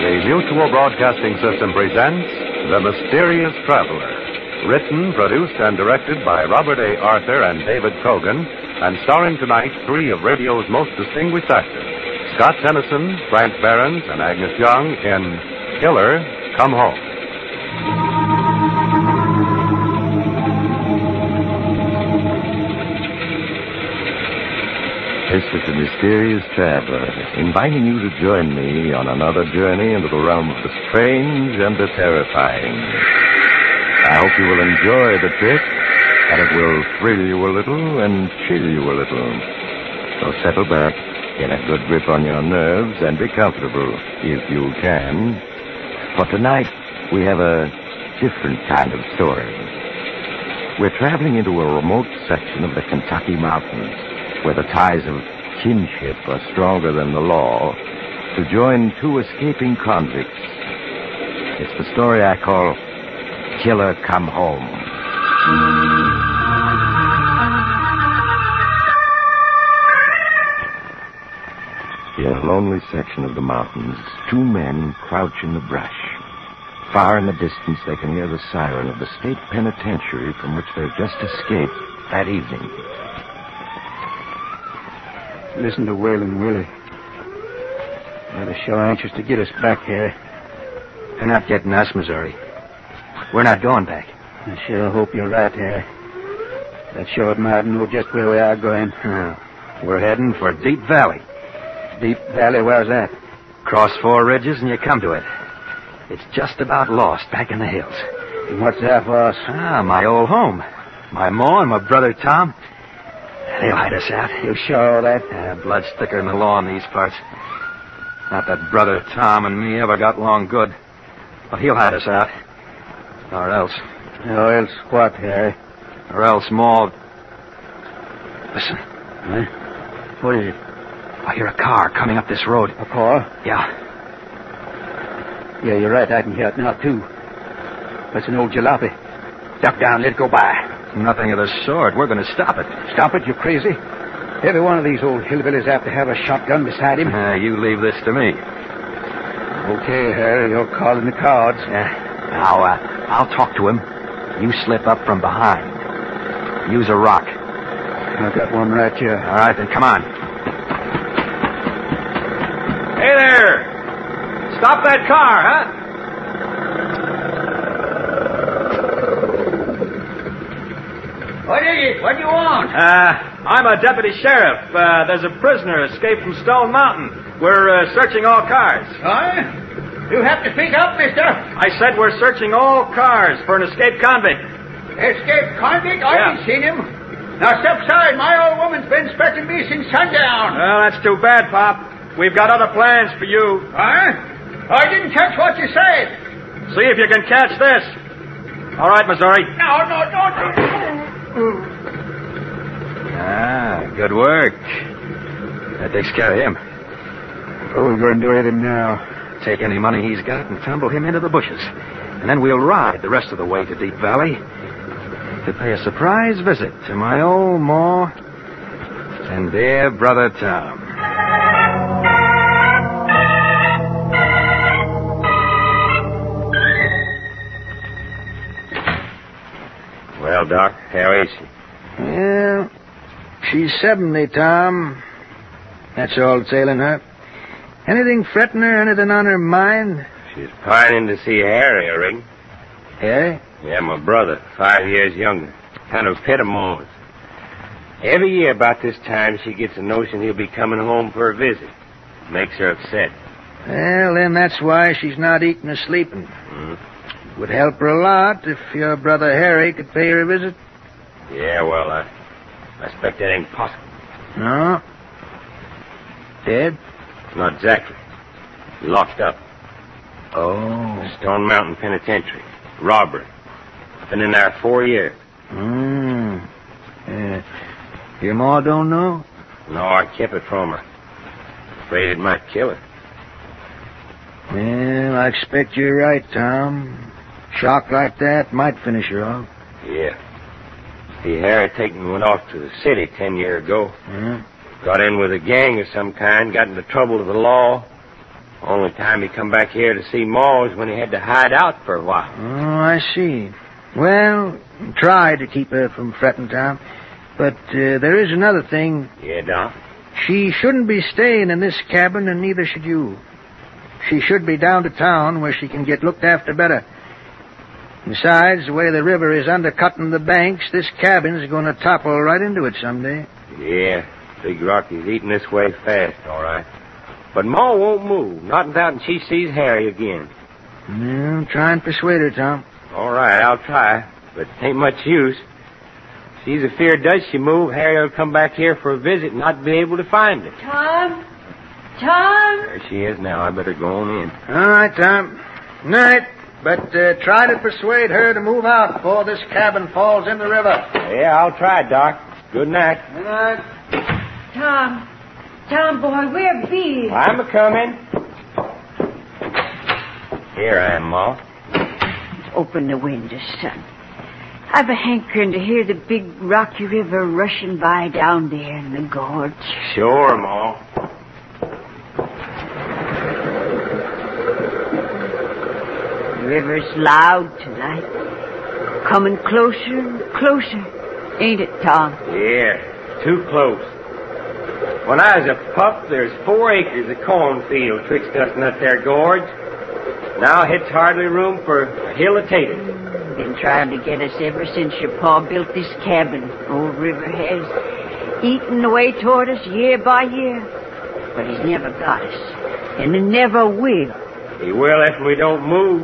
The Mutual Broadcasting System presents The Mysterious Traveler. Written, produced, and directed by Robert A. Arthur and David Cogan, and starring tonight three of radio's most distinguished actors, Scott Tennyson, Frank Behrens, and Agnes Young in Killer, Come Home. This is the Mysterious Traveler, inviting you to join me on another journey into the realm of the strange and the terrifying. I hope you will enjoy the trip, and it will thrill you a little and chill you a little. So settle back, get a good grip on your nerves, and be comfortable, if you can. For tonight, we have a different kind of story. We're traveling into a remote section of the Kentucky mountains, where the ties of kinship are stronger than the law, to join two escaping convicts. It's the story I call Killer Come Home. In a lonely section of the mountains, two men crouch in the brush. Far in the distance, they can hear the siren of the state penitentiary from which they've just escaped that evening. Listen to Waylon Willie. They're sure anxious to get us back here. They're not getting us, Missouri. We're not going back. I sure hope you're right, Harry. That sure might know just where we are going. We're heading for Deep Valley. Deep Valley, where's that? Cross four ridges and you come to it. It's just about lost back in the hills. And what's that for us? My old home. My ma and my brother Tom. They'll hide us out. You sure of that? Blood's thicker than the law in these parts. Not that brother Tom and me ever got along good. But he'll hide us out. Or else. Or else what, Harry? Or else Ma... Listen. Huh? What is it? I hear a car coming up this road. A car? Yeah. Yeah, you're right. I can hear it now, too. That's an old jalopy. Duck down, let it go by. Nothing of the sort. We're going to stop it. Stop it? You crazy? Every one of these old hillbillies have to have a shotgun beside him. You leave this to me. Okay, Harry, you're calling the cards. Now, I'll talk to him. You slip up from behind. Use a rock. I've got one right here. All right, then come on. Hey there! Stop that car, huh? What is it? What do you want? I'm a deputy sheriff. There's a prisoner escaped from Stone Mountain. We're searching all cars. Huh? You have to speak up, mister. I said we're searching all cars for an escaped convict. Escaped convict? I ain't seen him. Now step aside. My old woman's been expecting me since sundown. Well, that's too bad, Pop. We've got other plans for you. Huh? I didn't catch what you said. See if you can catch this. All right, Missouri. No, don't. Good work. That takes care of him. What are we going to do with him now? Take any money he's got and tumble him into the bushes. And then we'll ride the rest of the way to Deep Valley to pay a surprise visit to my old ma and dear brother Tom. Well, Doc, how is she? Well, she's 70, Tom. That's all that's ailing her. Anything fretting her, anything on her mind? She's pining to see Harry, I reckon. Harry? Yeah, my brother, 5 years younger. Kind of pet of Ma's. Every year about this time, she gets a notion he'll be coming home for a visit. Makes her upset. Well, then that's why she's not eating or sleeping. Would help her a lot if your brother Harry could pay her a visit. Yeah, well, I expect that ain't possible. No? Dead? Not exactly. Locked up. Oh. Stone Mountain Penitentiary. Robbery. Been in there 4 years. Your ma don't know? No, I kept it from her. Afraid it might kill her. Well, I expect you're right, Tom. Shock like that might finish her off. Yeah. See, Harry Tatum went off to the city 10 years ago. Got in with a gang of some kind, got into trouble with the law. Only time he come back here to see Ma is when he had to hide out for a while. Oh, I see. Well, try to keep her from fretting, Tom. But there is another thing. Yeah, Doc? She shouldn't be staying in this cabin, and neither should you. She should be down to town where she can get looked after better. Besides, the way the river is undercutting the banks, this cabin's going to topple right into it someday. Yeah, Big Rock is eating this way fast, all right. But Ma won't move, not until she sees Harry again. Well, try and persuade her, Tom. All right, I'll try, but it ain't much use. She's afeard does she move, Harry will come back here for a visit and not be able to find her. Tom? Tom? There she is now. I better go on in. All right, Tom. Night. But try to persuade her to move out before this cabin falls in the river. Yeah, I'll try, Doc. Good night. Good night. Tom. Tom, boy, where be you? I'm a-coming. Here I am, Ma. Open the window, son. I've a hankering to hear the big rocky river rushing by down there in the gorge. Sure, Ma. The river's loud tonight. Coming closer and closer. Ain't it, Tom? Yeah, too close. When I was a pup, there's 4 acres of cornfield twixt us and that there gorge. Now it's hardly room for a hill of taters. Been trying to get us ever since your pa built this cabin. Old River has. Eating away toward us year by year. But he's never got us. And he never will. He will if we don't move.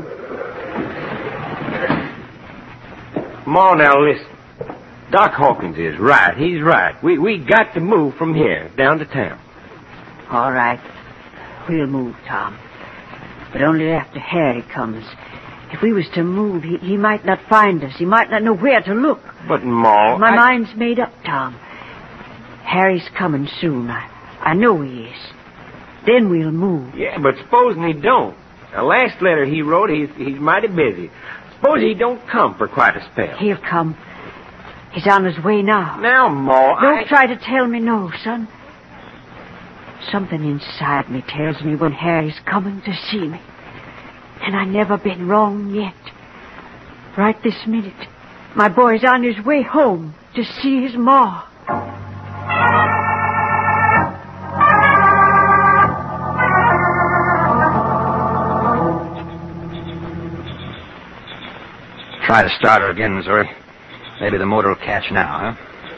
Ma, now listen. Doc Hawkins is right. He's right. We got to move from here down to town. All right. We'll move, Tom. But only after Harry comes. If we was to move, he might not find us. He might not know where to look. But, Ma... My mind's made up, Tom. Harry's coming soon. I know he is. Then we'll move. Yeah, but supposing he don't. The last letter he wrote, he's mighty busy. Suppose he don't come for quite a spell. He'll come. He's on his way now. Now, Ma, Don't try to tell me no, son. Something inside me tells me when Harry's coming to see me. And I never been wrong yet. Right this minute, my boy's on his way home to see his ma. Try to start her again, Missouri. Maybe the motor will catch now, huh?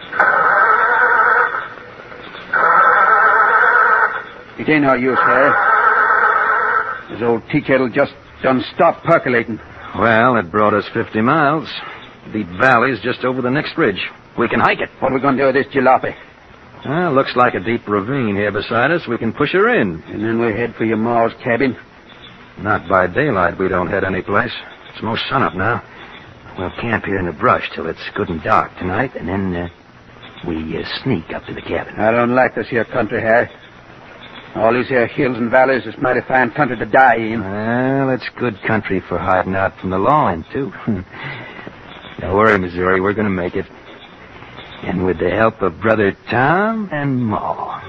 It ain't no use, Harry. This old tea kettle just done stopped percolating. Well, it brought us 50 miles. Deep Valley's just over the next ridge. We can hike it. What are we going to do with this jalopy? Well, looks like a deep ravine here beside us. We can push her in. And then we'll head for your ma's cabin. Not by daylight we don't head any place. It's most sunup now. We'll camp here in the brush till it's good and dark tonight, and then we sneak up to the cabin. I don't like this here country, Harry. All these here hills and valleys is mighty fine country to die in. Well, it's good country for hiding out from the law in, too. Don't worry, Missouri, we're going to make it. And with the help of Brother Tom and Ma.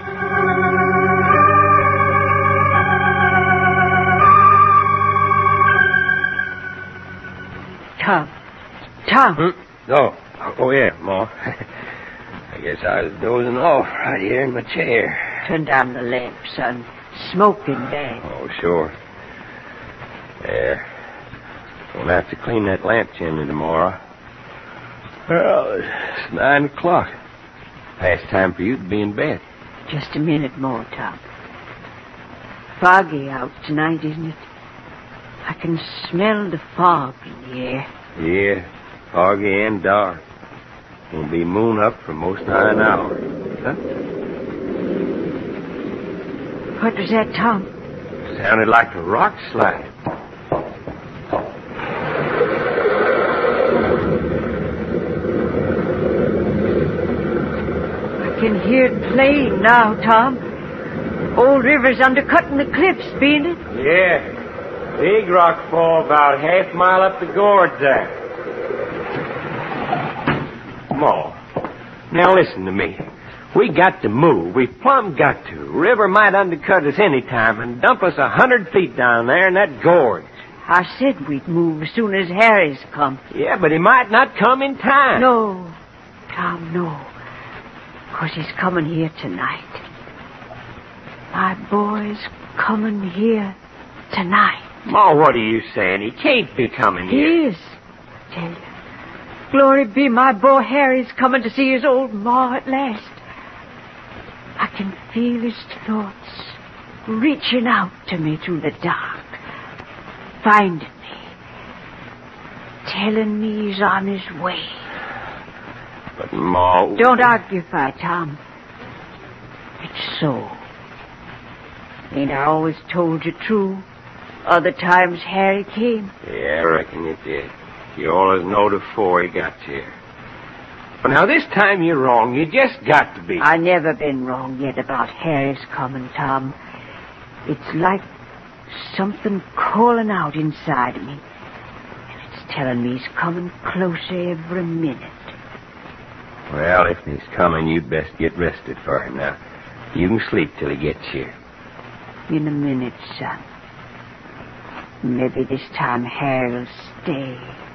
Tom. Oh, yeah, Ma. I guess I was dozing off right here in my chair. Turn down the lamp, son. Smoking bad. Oh, sure. There. We'll have to clean that lamp chimney tomorrow. Well, it's 9 o'clock. Past time for you to be in bed. Just a minute more, Tom. Foggy out tonight, isn't it? I can smell the fog in the air. Yeah, foggy and dark. Won't be moon up for most of an hour. Huh? What was that, Tom? Sounded like a rock slide. I can hear it playing now, Tom. Old River's undercutting the cliffs, being it? Yeah. Big rock fall about half mile up the gorge there. Ma, now listen to me. We got to move. We plumb got to. River might undercut us any time and dump us 100 feet down there in that gorge. I said we'd move as soon as Harry's come. Yeah, but he might not come in time. No, Tom, no. 'Cause he's coming here tonight. My boy's coming here tonight. Ma, what are you saying? He can't be coming here. He is. Tell you. Glory be, my boy Harry's coming to see his old ma at last. I can feel his thoughts reaching out to me through the dark, finding me, telling me he's on his way. But, Ma... Don't argufy, Tom. It's so. Ain't I always told you true? Other times Harry came. Yeah, I reckon you did. You always knowed afore he got here. But now this time you're wrong. You just got to be. I never been wrong yet about Harry's coming, Tom. It's like something calling out inside of me. And it's telling me he's coming closer every minute. Well, if he's coming, you'd best get rested for him now. You can sleep till he gets here. In a minute, son. Maybe this time Harry'll stay.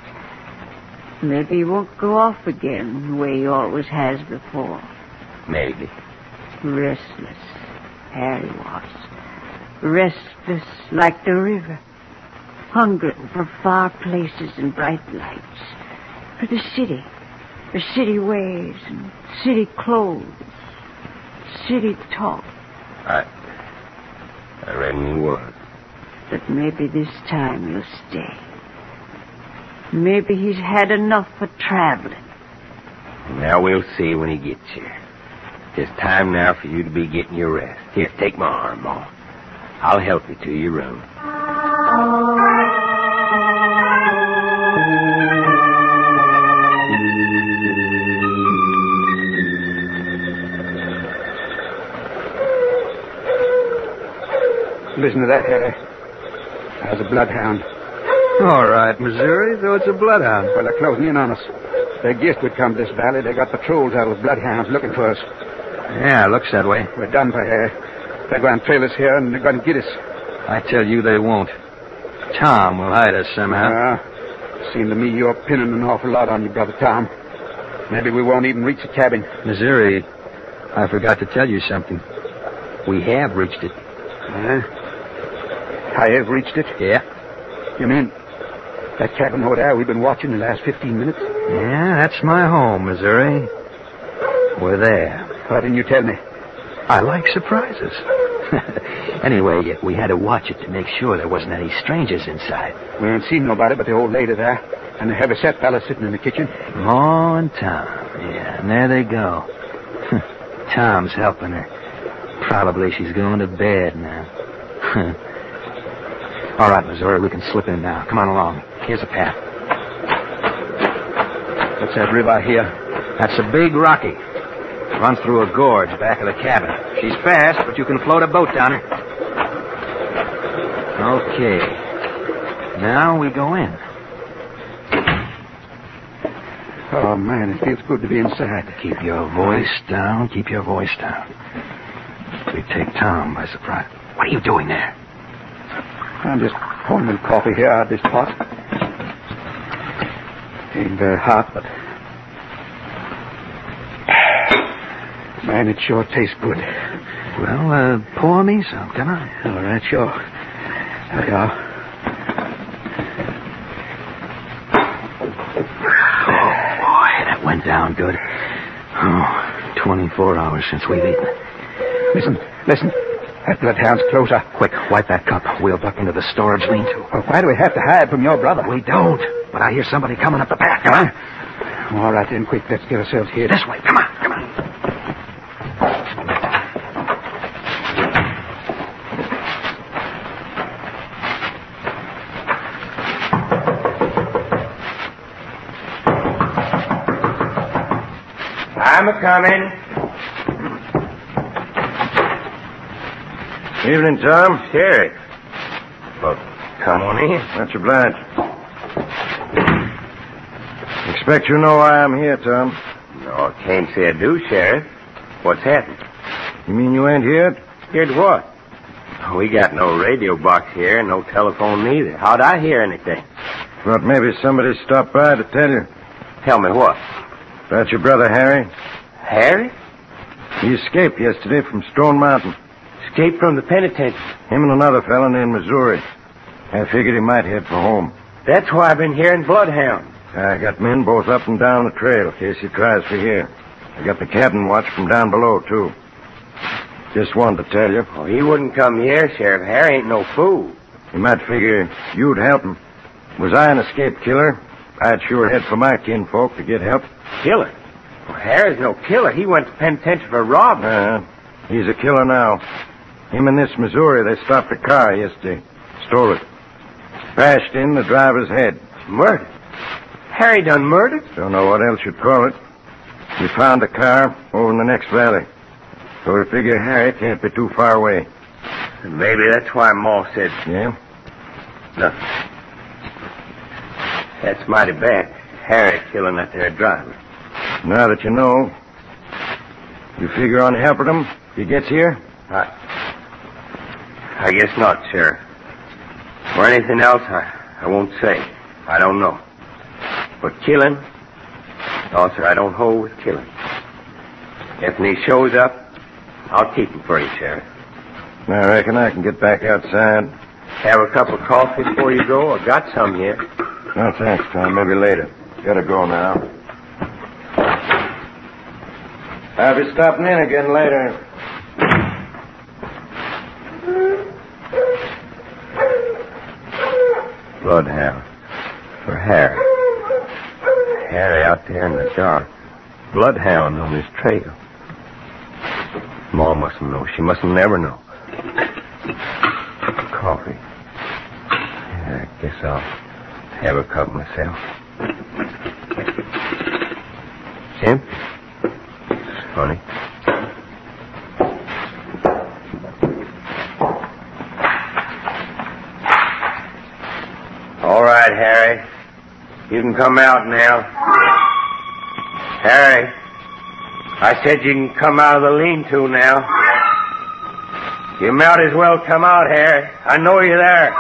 Maybe he won't go off again the way he always has before. Maybe. Restless, Harry was. Restless like the river. Hungering for far places and bright lights. For the city ways and city clothes. City talk. I reckon he would. But maybe this time he'll stay. Maybe he's had enough of traveling. Now we'll see when he gets here. It's time now for you to be getting your rest. Here, take my arm, Ma. I'll help you to your room. Listen to that, Harry. There's a bloodhound. All right, Missouri, though it's a bloodhound. Well, they're closing in on us. They guessed we'd come to this valley. They got patrols out with bloodhounds looking for us. Yeah, looks that way. We're done for, Harry. They're going to trail us here, and they're going to get us. I tell you they won't. Tom will hide us somehow. Seemed to me you're pinning an awful lot on you, Brother Tom. Maybe we won't even reach the cabin. Missouri, I forgot to tell you something. We have reached it. I have reached it? Yeah. You mean that cabin over there we've been watching the last 15 minutes? Yeah, that's my home, Missouri. We're there. Why didn't you tell me? I like surprises. Anyway, we had to watch it to make sure there wasn't any strangers inside. We haven't seen nobody but the old lady there and the heavy-set fella sitting in the kitchen. Ma and Tom. Yeah, and there they go. Tom's helping her. Probably she's going to bed now. All right, Missouri, we can slip in now. Come on along. Here's a path. What's that river here? That's a big Rocky. Runs through a gorge back of the cabin. She's fast, but you can float a boat down her. Okay. Now we go in. Oh, man, it feels good to be inside. Keep your voice down. Keep your voice down. We take Tom by surprise. What are you doing there? I'm just pouring a little coffee here out of this pot. Ain't very hot, but... Man, it sure tastes good. Well, pour me some, can I? All right, sure. There you are. Oh, boy, that went down good. 24 hours since we've eaten. Listen. That bloodhound's closer. Quick, wipe that cup. We'll duck into the storage lean-to. Well, why do we have to hide from your brother? We don't. But I hear somebody coming up the back. Come on. All right, then, quick. Let's get ourselves here. This way. Come on. I'm a-coming. Evening, Tom. Terry. Well, come on in. Much obliged. Expect you know why I'm here, Tom. No, I can't say I do, Sheriff. What's happened? You mean you ain't here? Heard what? We got no radio box here, no telephone neither. How'd I hear anything? Thought maybe somebody stopped by to tell you. Tell me what? About your brother Harry. Harry? He escaped yesterday from Stone Mountain. Escaped from the penitentiary. Him and another fellow named Missouri. I figured he might head for home. That's why I've been hearing bloodhounds. I got men both up and down the trail in case he tries for here. I got the cabin watch from down below, too. Just wanted to tell you. Oh, he wouldn't come here, Sheriff. Harry ain't no fool. You might figure you'd help him. Was I an escaped killer, I'd sure head for my kinfolk to get help. Killer? Well, Harry's no killer. He went to penitentiary for robbing. He's a killer now. Him and this Missouri, they stopped a car yesterday. Stole it. Bashed in the driver's head. Murder? Harry done murdered? Don't know what else you'd call it. We found the car over in the next valley. So we figure Harry can't be too far away. Maybe that's why Ma said... Yeah? Nothing. That's mighty bad. Harry killing that there driver. Now that you know, you figure on helping him if he gets here? I guess not, Sheriff. Or anything else, I won't say. I don't know. But killing? No, sir, I don't hold with killing. If he shows up, I'll keep him for you, Sheriff. I reckon I can get back outside. Have a cup of coffee before you go? I got some here. No, thanks, Tom. Maybe later. Gotta go now. I'll be stopping in again later. Bloodhound. For Harry. Harry out there in the dark. Bloodhound on his trail. Ma mustn't know. She mustn't never know. Coffee. Yeah, I guess I'll have a cup myself. It's empty. It's funny. All right, Harry. You can come out now. Harry, I said you can come out of the lean-to now. You might as well come out, Harry. I know you're there.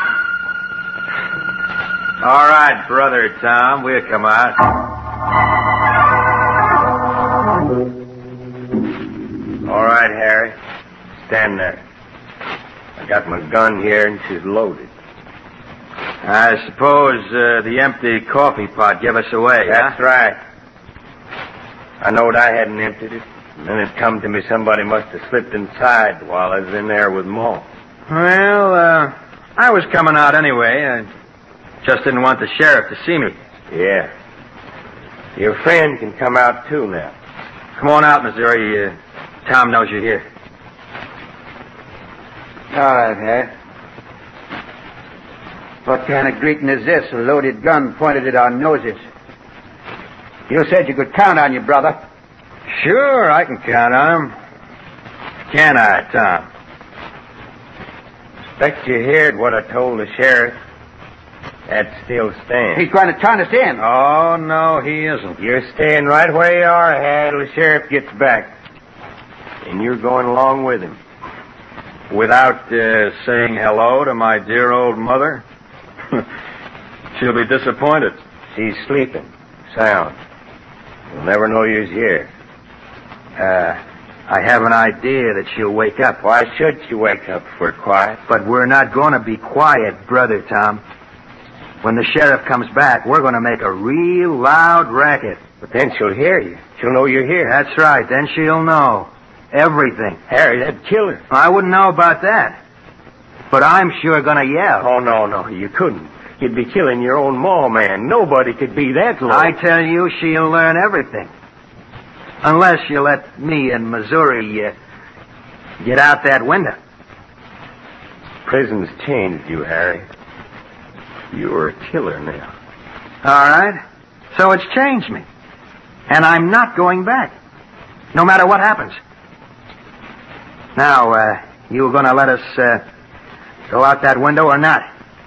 All right, Brother Tom, we'll come out. All right, Harry. Stand there. I got my gun here and she's loaded. I suppose the empty coffee pot gave us away, That's right. I knowed I hadn't emptied it. And then it come to me somebody must have slipped inside while I was in there with Ma. Well, I was coming out anyway. I just didn't want the sheriff to see me. Yeah. Your friend can come out too now. Come on out, Missouri. Tom knows you're here. All right, Harry. What kind of greeting is this? A loaded gun pointed at our noses. You said you could count on your brother. Sure, I can count on him. Can I, Tom? Expect you heard what I told the sheriff. That still stands. He's going to turn us in. Oh, no, he isn't. You're staying right where you are, Harry, till the sheriff gets back. And you're going along with him. Without saying hello to my dear old mother? She'll be disappointed. She's sleeping. Sound. You'll never know you're here. I have an idea that she'll wake up. Why should she wake up if we're quiet? But we're not going to be quiet, Brother Tom. When the sheriff comes back, we're going to make a real loud racket. But then she'll hear you. She'll know you're here. That's right. Then she'll know. Everything. Harry, that'd kill her. I wouldn't know about that. But I'm sure going to yell. Oh, no, you couldn't. You'd be killing your own ma, man. Nobody could be that low. I tell you, she'll learn everything. Unless you let me and Missouri get out that window. Prison's changed you, Harry. You're a killer now. All right. So it's changed me. And I'm not going back. No matter what happens. Now, you going to let us go out that window or not?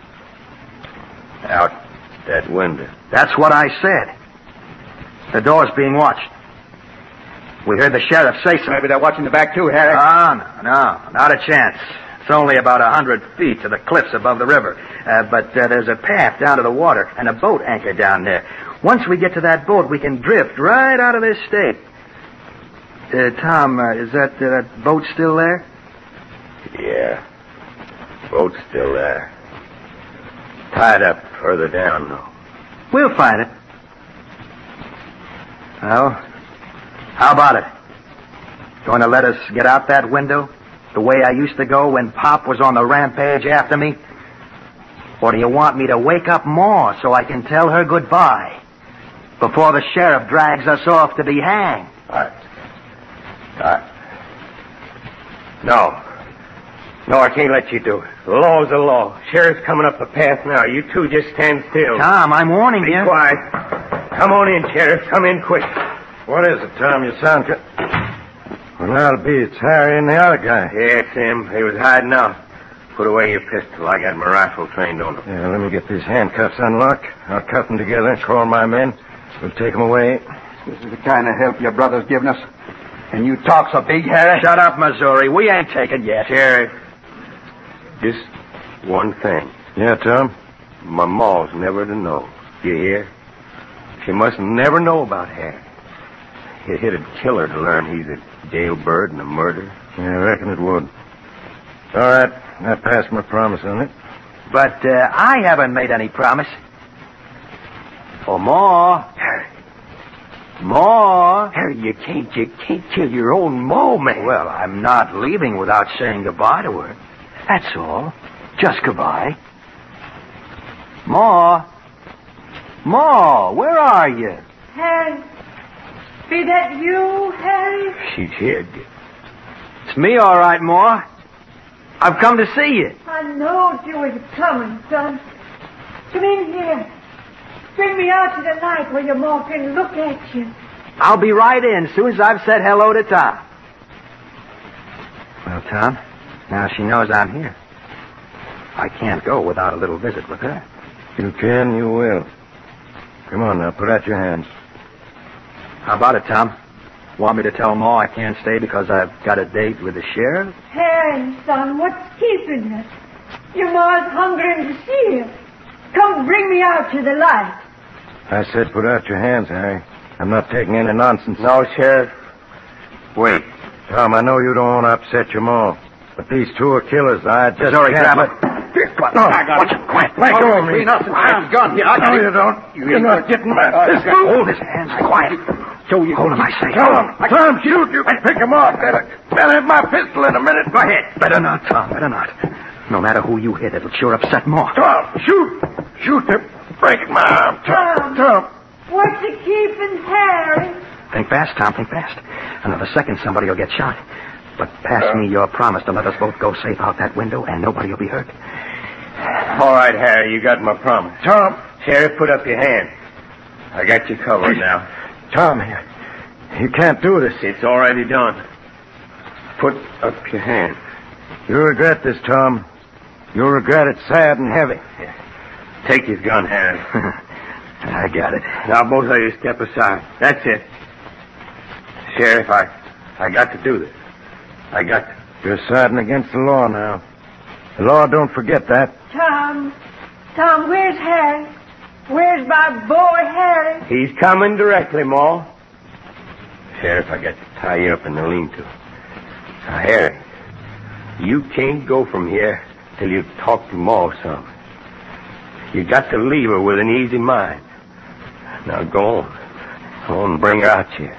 Out that window? That's what I said. The door's being watched. We heard the sheriff say so. Maybe they're watching the back, too, Harry. No, not a chance. It's only about 100 feet to the cliffs above the river. But there's a path down to the water and a boat anchored down there. Once we get to that boat, we can drift right out of this state. Tom, is that boat still there? Yeah. Boat's still there. Tied up further down, though. We'll find it. Well, how about it? Going to let us get out that window the way I used to go when Pop was on the rampage after me? Or do you want me to wake up Ma so I can tell her goodbye before the sheriff drags us off to be hanged? No, I can't let you do it. The law's the law. Sheriff's coming up the path now. You two just stand still. Tom, I'm warning you. Be quiet. Come on in, Sheriff. Come in quick. What is it, Tom? You sound... Well, that'll be. It's Harry and the other guy. Yeah, it's him. He was hiding out. Put away your pistol. I got my rifle trained on him. Yeah, let me get these handcuffs unlocked. I'll cuff them together and call my men. We'll take them away. This is the kind of help your brother's giving us. And you talk so big, Harry. Shut up, Missouri. We ain't taken yet. Sheriff, just one thing. Yeah, Tom? My ma's never to know. You hear? She must never know about Harry. It'd kill her to learn he's a jailbird and a murderer. Yeah, I reckon it would. All right. I passed my promise on it. But I haven't made any promise. For Ma. Ma. Harry, you can't kill your own ma, man. Well, I'm not leaving without saying goodbye to her. That's all. Just goodbye. Ma. Ma, where are you? Harry, be that you, Harry? She's here. It's me, all right, Ma. I've come to see you. I knowed you was coming, son. Come in here. Bring me out to the light where your ma can look at you. I'll be right in as soon as I've said hello to Tom. Well, Tom, now she knows I'm here. I can't go without a little visit with her. You can, you will. Come on now, put out your hands. How about it, Tom? Want me to tell Ma I can't stay because I've got a date with the sheriff? Harry, son, what's keeping you? Your ma's hungering to see you. Come bring me out to the light. I said put out your hands, Harry. I'm not taking any nonsense. No, Sheriff. Wait. Tom, I know you don't want to upset your ma, but these two are killers. I just Sorry, can't... grab it. I got it. Quiet. Let go of me. Between us and Tom's gun. Here, I got No, it. you don't. You're not getting my pistol. Hold his hands quiet. So you Hold him, I say. Tom, shoot. You can pick him off. Better have my pistol in a minute. Go ahead. Better not, Tom. Better not. No matter who you hit, it'll sure upset Ma. Tom, shoot. Shoot. They're breaking my arm. Tom. What's the keeping Harry? Think fast, Tom. Think fast. Another second, somebody will get shot. But pass me your promise to let us both go safe out that window, and nobody will be hurt. All right, Harry, you got my promise. Tom. Sheriff, put up your hand. I got you covered now. Tom, you can't do this. It's already done. Put up your hand. You'll regret this, Tom. You'll regret it sad and heavy. Take his gun, Harry. I got it. Now, both of you step aside. That's it. Sheriff, I got to do this. I got to. You're siding against the law now. The law don't forget that. Tom, where's Harry? Where's my boy Harry? He's coming directly, Ma. Sheriff, I got to tie you up in the lean-to. Now, Harry, you can't go from here till you talk to Ma some. You got to leave her with an easy mind. Now, go on. Go on and bring her out here.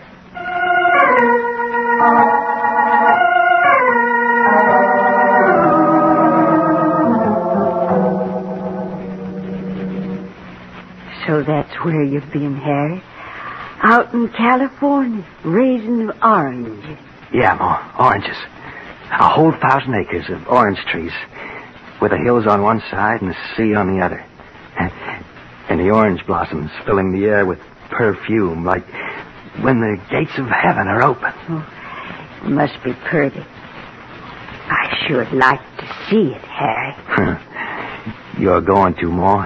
So that's where you've been, Harry. Out in California, raising oranges. Yeah, Ma. Oranges. A whole 1,000 acres of orange trees, with the hills on one side and the sea on the other. And the orange blossoms filling the air with perfume, like when the gates of heaven are open. Oh, it must be pretty. I sure like to see it, Harry. You're going to, Ma.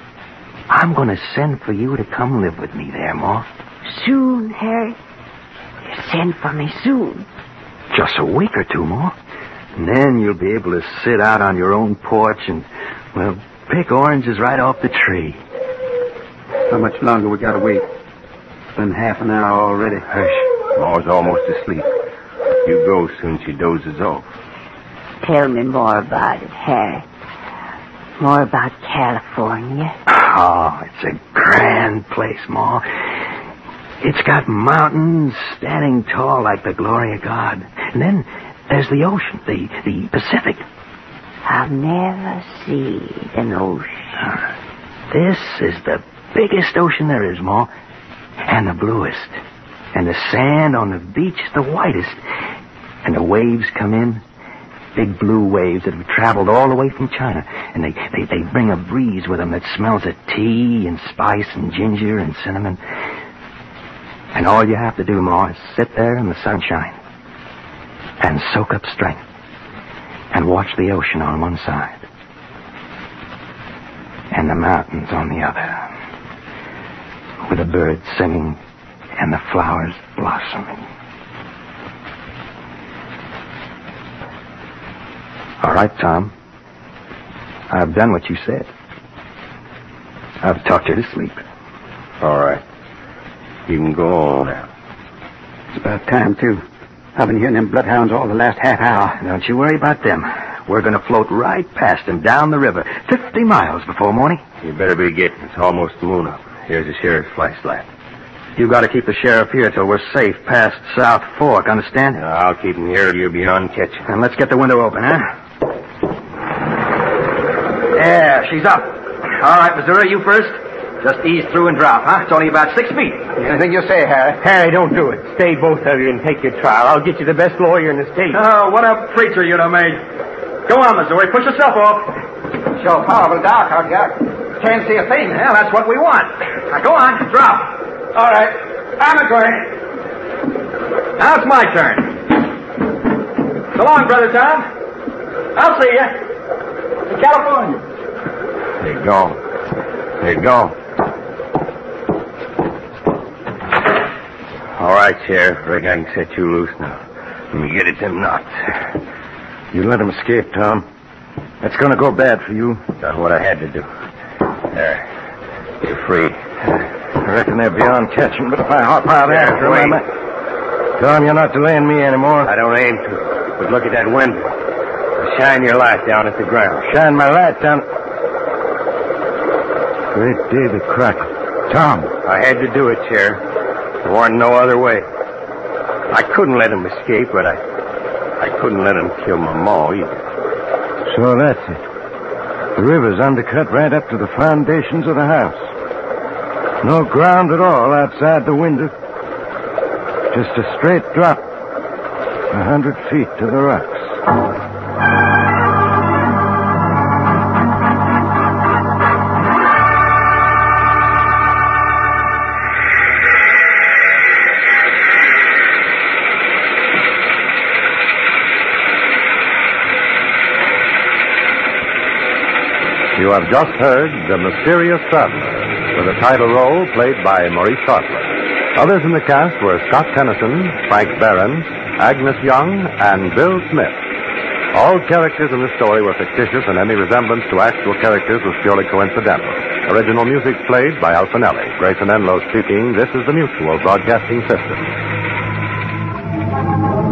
I'm going to send for you to come live with me there, Ma. Soon, Harry. Send for me soon. Just a week or two more. And then you'll be able to sit out on your own porch and, well, pick oranges right off the tree. How much longer we got to wait? It's been half an hour already. Hush. Ma's almost asleep. You go soon she dozes off. Tell me more about it, Harry. More about California. Oh, it's a grand place, Ma. It's got mountains standing tall like the glory of God. And then there's the ocean, the Pacific. I've never seen an ocean. This is the biggest ocean there is, Ma. And the bluest. And the sand on the beach is the whitest. And the waves come in. Big blue waves that have traveled all the way from China. And they bring a breeze with them that smells of tea and spice and ginger and cinnamon. And all you have to do, Ma, is sit there in the sunshine and soak up strength and watch the ocean on one side and the mountains on the other, with the birds singing and the flowers blossoming. All right, Tom. I've done what you said. I've talked you to sleep. All right. You can go on now. It's about time, too. I've been hearing them bloodhounds all the last half hour. Don't you worry about them. We're going to float right past them down the river, 50 miles before morning. You better be getting. It's almost moon up. Here's the sheriff's flashlight. You've got to keep the sheriff here till we're safe past South Fork, understand? I'll keep him here till you're beyond catching. And let's get the window open, huh? There, she's up. All right, Missouri, you first. Just ease through and drop, huh? It's only about 6 feet. Anything you say, Harry. Harry, don't do it. Stay, both of you, and take your trial. I'll get you the best lawyer in the state. Oh, what a preacher you'd have made. Go on, Missouri. Push yourself off. Sure powerful dark out here. Can't see a thing. Well, that's what we want. Now, go on. Drop. All right. I'm going. Now it's my turn. So long, Brother Tom. I'll see you. In California. They're gone. They're gone. All right, Sheriff. Rick, I can set you loose now. Let me get at them knots. You let him escape, Tom. That's going to go bad for you. Done what I had to do. There. You're free. I reckon they're beyond catching, but if I hop out after them, Tom, you're not delaying me anymore. I don't aim to. But look at that window. Shine your light down at the ground. Shine my light down. Great David Crockett. Tom. I had to do it, Sheriff. There wasn't no other way. I couldn't let him escape, but I couldn't let him kill my ma either. So that's it. The river's undercut right up to the foundations of the house. No ground at all outside the window. Just a straight drop. 100 feet to the rocks. You have just heard The Mysterious Traveler, with a title role played by Maurice Tartler. Others in the cast were Scott Tennyson, Frank Barron, Agnes Young, and Bill Smith. All characters in this story were fictitious, and any resemblance to actual characters was purely coincidental. Original music played by Alfinelli. Grayson Enlow speaking. This is the Mutual Broadcasting System.